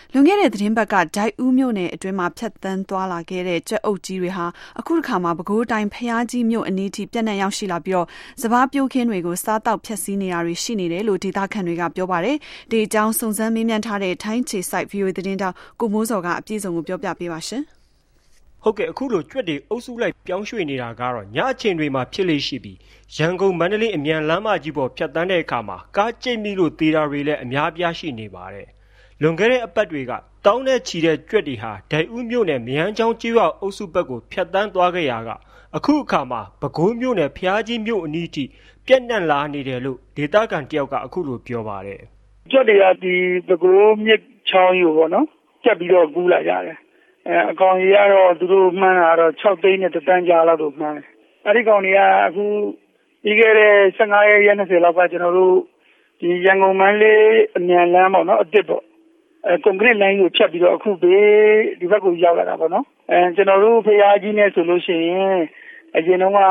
လွန်ခဲ့တဲ့သတင်းပတ်ကဒိုက်ဦးမြို့နယ်အတွင်းမှာဖြတ်သန်းသွားလာခဲ့တဲ့ကြက်အုပ်ကြီးတွေဟာအခုတစ်ခါမှာပဲခူးတိုင်းဖျားကြီးမြို့အနီးထိပြန့်နှံ့ရောက်ရှိလာပြီးတော့စပါးပြိုးခင်းတွေကိုစားတောက်ဖျက်ဆီးနေတာတွေရှိနေတယ်လို့ဒေသခံတွေကပြောပါတယ်။ဒီအကြောင်းစုံစမ်းမေးမြန်းထားတဲ့ထိုင်းခြေစိုက် VOA သတင်းတောက်ကိုမိုးစော်ကအပြည့်အစုံကိုပြောပြပေးပါရှင်။ဟုတ်ကဲ့အခုလိုကြွက်တွေအုပ်စုလိုက်ပြောင်းရွှေ့နေတာကတော့ညအချိန်တွေမှာဖြစ်လေရှိပြီးရန်ကုန်မန္တလေးအမြန်လမ်းမကြီးပေါ်ဖြတ်တန်းတဲ့အခါမှာကားကျိတ်မိလို့သေတာတွေလည်းအများပြားရှိနေပါတယ်။လွန်ခဲ့တဲ့အပတ်တွေကတောင်းတဲ့ချီတဲ့ကြွက်တွေဟာဒိုက်ဦးမြို့နယ်မယန်းချောင်းကျေးရွာအုပ်စုဘက်ကိုဖြတ်တန်းသွားခဲ့ရာကအခုအခါမှာပဲခူးမြို့နယ်ဖျားကြီးမြို့အနီးထိပြန့်နှံ့လာနေတယ်လို့ဒေသခံတယောက်ကအခုလိုပြောပါတယ်။ကြွက်တွေကဒီပဲခူးမြစ်ချောင်းယူပေါ့နော်။ကျက်ပြီးတော့ကူးလာကြတယ်။အကောင်ကြီးကတော့သူတို့မှန်းတာတော့6သိန်းနဲ့တန်းကြားလောက်လို့မှန်းတယ်။အဲဒီကောင်တွေကအခုပြီးခဲ့တဲ့15ရက်20လောက်ကကျွန်တော်တို့ဒီရန်ကုန်မန္တလေးအမြန်လမ်းပေါ့နော်အစ်စ်ပေါ့ကွန်ကရစ်လိုင်းကိုဖြတ်ပြီးတော့အခုဘေးဒီဘက်ကိုရောက်လာတာပေါ့နော်ကျွန်တော်တို့ဖျားကြီးနဲ့ဆိုလို့ရှိရင်အရင်တော့က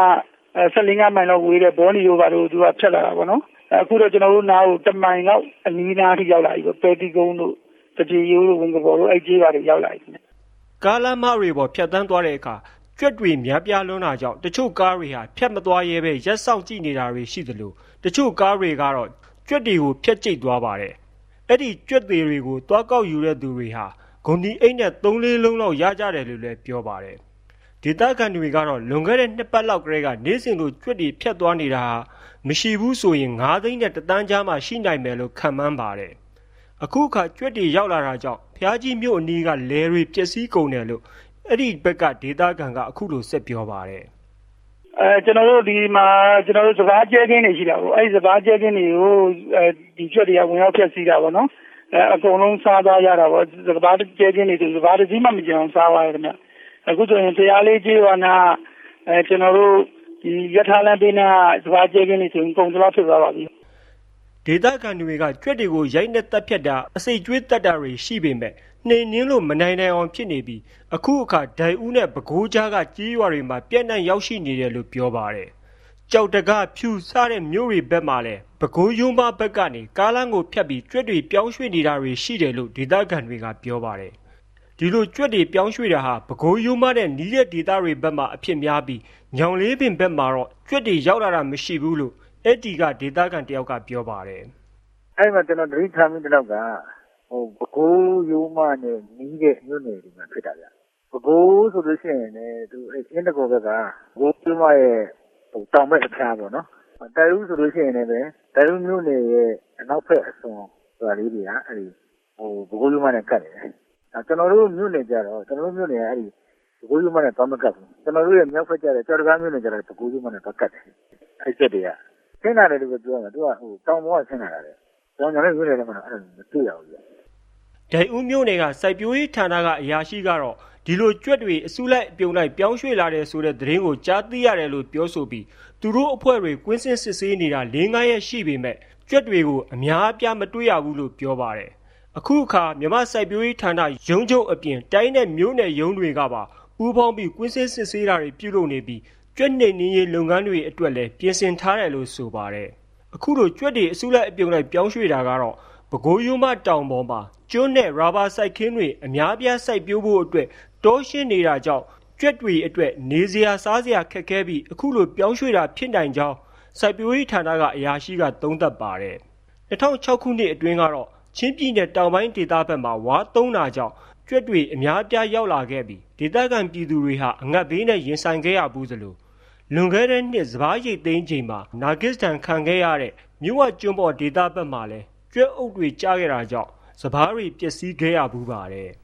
15မိုင်လောက်ဝေးတဲ့ဘောနီရိုဘာတို့သူကဖြတ်လာတာပေါ့နော်အခုတော့ကျွန်တော်တို့နားကို1မိုင်လောက်အနီးနားထိရောက်လာပြီပေါ့ပဲတီကုန်းတို့တပြေရိုးတို့ဝင်ကဘော်တို့အဲ့ကြီးပါတွေရောက်လာပြီကားလမ်းမတွေပေါ်ဖြတ်တန်းသွားတဲ့အခါကြွက်တွေများပြားလွန်းတာကြောင့်တချို့ကားတွေဟာဖြတ်မသွားရဲပဲရက်ဆောင်ကြည့်နေတာတွေရှိသလိုတချို့ကားတွေကတော့ကြွက်တွေကိုဖျက်ကျိတ်သွားပါတယ်အဲ့ဒီကြွက်သေးတွေကိုတွားကောက်ယူတဲ့သူတွေဟာဂုံဒီအိတ်နဲ့3-4လုံးလောက်ရကြတယ်လို့လည်းပြောပါတယ်ဒေသခံတွေကတော့လွန်ခဲ့တဲ့2ပတ်လောက်ကတည်းကနေ့စဉ်လိုကြွက်တွေဖြတ်သွားနေတာဟာမရှိဘူးဆိုရင်9သိန်းနဲ့တန်းကြားမှရှိနိုင်မယ်လို့ခန့်မှန်းပါတယ်အခုအခါကြွက်တွေရောက်လာတာကြောင့်ဖျားကြီးမြို့အနီးကလယ်တွေပျက်စီးကုန်တယ်လို့အဲ့ဒီဘက်ကဒေသခံကအခုလိုဆက်ပြောပါတယ်ကျွန်တော်တို့ဒီမှာကျွန်တော်တို့စပါးကျဲခင်းတွေရှိတာပေါ့အဲ့ဒီစပါးကျဲခင်းတွေကိုဒီကြွက်တွေကဝင်ရောက်ဖျက်ဆီးတာပေါ့နော်အကုန်လုံးစားသွားရတာပေါ့စပါးကျဲခင်းတွေစပါးတစ်စီးမှမကြအောင်စားသွားရတယ်ခင်ဗျအခုဆိုရင်တရားလေးကြီးဝနာကျွန်တော်တို့ဒီရထားလမ်းပေးနာစပါးကျဲခင်းတွေဆိုရင်ကုန်သွားဖြစ်သွားပါပြီဒေသခံတွေကကြွက်တွေကိုရိုက်နှက်တပ်ဖြတ်တာအစိတ်ကျွေးတက်တာတွေရှိပေမဲ့နှိမ်နင်းလို့မနိုင်နိုင်အောင်ဖြစ်နေပြီးအခုအခါဒိုင်ဦးနဲ့ပဲခူးကြားကကြီးရွာတွေမှာပြန့်နှံ့ရောက်ရှိနေတယ်လို့ပြောပါတယ်။ကြောက်တကဖြူစတဲ့မြို့တွေဘက်မှာလည်းပဲခူးရိုးမဘက်ကနေကားလမ်းကိုဖြတ်ပြီးကြွက်တွေပြောင်းရွှေ့နေတာတွေရှိတယ်လို့ဒေသခံတွေကပြောပါတယ်။ဒီလိုကြွက်တွေပြောင်းရွှေ့တာဟာပဲခူးရိုးမတဲ့နီးတဲ့ဒေသတွေဘက်မှာအဖြစ်များပြီးညောင်လေးပင်ဘက်မှာတော့ကြွက်တွေရောက်လာတာမရှိဘူးလို့အဲ့ဒီကဒေသခံတယောက်ကပြောပါတယ်။အဲ့မှာကျွန်တော်ဒိဋ္ဌာမင်းတယောက်ကပဲခူးရိုးမနဲ့နီးတဲ့မြို့နယ်တွေမှာဖြစ်တာဗျ။ပဲခူးဆိုလို့ရှိရင်လည်းသူအင်းတကောဘက်ကပဲခူးရိုးမရဲ့တောင်ဘက်အဖျားပေါ့နော်။တိုင်ဦးဆိုလို့ရှိရင်လည်းတိုင်ဦးမြို့နယ်ရဲ့အနောက်ဘက်အစွန်ဆိုတာလေးတွေကအဲ့ဒီပဲခူးရိုးမနဲ့ကပ်နေတယ်။ကျွန်တော်တို့မြို့နယ်ကြတော့ကျွန်တော်တို့မြို့နယ်ကအဲ့ဒီပဲခူးရိုးမနဲ့တော့မကပ်ဘူး။ကျွန်တော်တို့ရဲ့မြောက်ဘက်ကျတဲ့ကြော်တကားမြို့နယ်ကျတော့ပဲခူးရိုးမနဲ့တော့ကပ်တယ်။အဲ့ချက်တွေကဆင်းလာတယ်လို့ပြောတာသူကတောင်ပေါ်ကဆင်းလာတာလေ။ကျွန်တော်လည်းမြို့နယ်ထဲမှာအဲ့ဒါမတွေ့ရဘူးဗျ။ဒိုင်ဦးမြို့နယ်ကစိုက်ပျိုးရေးဌာနကအရာရှိကတော့ဒီလိုကြွက်တွေအစုလိုက်အပြုံလိုက်ပြောင်းရွှေ့လာတယ်ဆိုတဲ့သတင်းကိုကြားသိရတယ်လို့ပြောဆိုပြီးသူတို့အဖွဲ့တွေကွင်းစင်းစစ်ဆေးနေတာ4-5ရက်ရှိပေမဲ့ကြွက်တွေကိုအများအပြားမတွေ့ရဘူးလို့ပြောပါတယ်။အခုအခါမြန်မာစိုက်ပျိုးရေးဌာနရုံးချုပ်အပြင်တိုင်းနဲ့မြို့နယ်ရုံးတွေကပါပူးပေါင်းပြီးကွင်းစင်းစစ်ဆေးတာတွေပြုလုပ်နေပြီးကြွက်နှိမ်နင်းရေးလုပ်ငန်းတွေအတွက်လည်းပြင်ဆင်ထားတယ်လို့ဆိုပါတယ်။အခုလိုကြွက်တွေအစုလိုက်အပြုံလိုက်ပြောင်းရွှေ့တာကတော့ပဲခူးရိုးမတောင်ပေါ်မှာကျွန်းနဲ့ရာဘာစိုက်ခင်းတွေအများပြားစိုက်ပျိုးဖို့အတွက်တောရှင်းနေတာကြောင့်ကြွက်တွေအတွက်နေစရာစားစရာခက်ခဲပြီးအခုလိုပြောင်းရွှေ့တာဖြစ်နိုင်ကြောင်းစိုက်ပျိုးရေးဌာနကအရာရှိကသုံးသပ်ပါတယ်။2006ခုနှစ်အတွင်းကတော့ချင်းပြည်နယ်တောင်ပိုင်းဒေသဘက်မှာဝါသုံးတာကြောင့်ကြွက်တွေအများပြားရောက်လာခဲ့ပြီးဒေသခံပြည်သူတွေဟာအငတ်ဘေးနဲ့ရင်ဆိုင်ခဲ့ရဘူးသလိုလွန်ခဲ့တဲ့နှစ်စပါးရိတ်သိမ်းချိန်မှာနာဂစ်တန်ခံခဲ့ရတဲ့မြို့ဝကျွန်းပေါ်ဒေသဘက်မှာလည်းကြွက်အုပ်တွေကြားခဲ့တာကြောင့်စပါးတွေပျက်စီးခဲ့ရဘူးပါတယ်